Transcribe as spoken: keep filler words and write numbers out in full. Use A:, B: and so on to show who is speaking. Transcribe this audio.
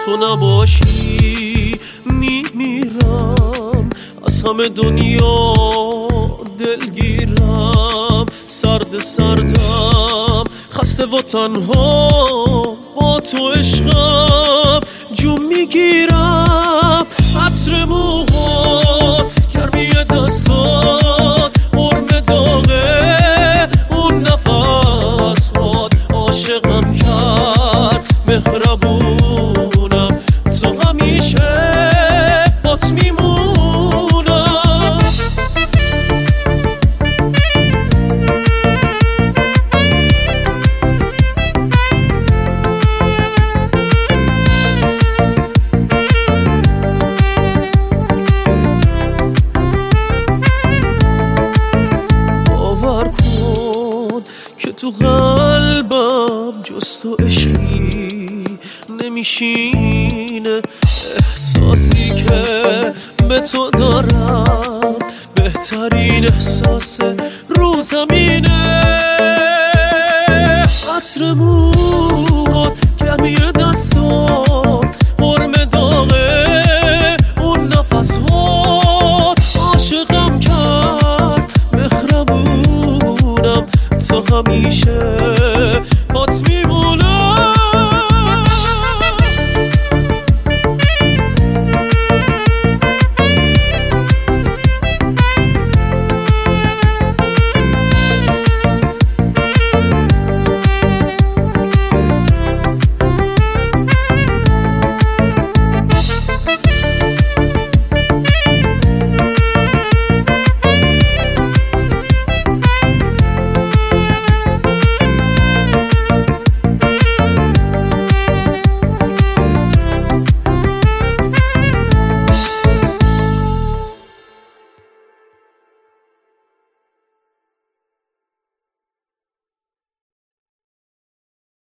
A: تو نباشی میمیرم، از همه دنیا دلگیرم، سرد سردم خسته و تنها، با تو عشقم جون میگیرم. عطر موهات، گرمی دستات، حرم داغه اون نفسات، عاشقم کرد مهربونم، تو همیشه بات میمونم. باور کن که تو قلبم جز تو عشقی نمیشینه، احساسی که به تو دارم بهترین احساس رو زمینه. عطر موهات، گرمی دستات،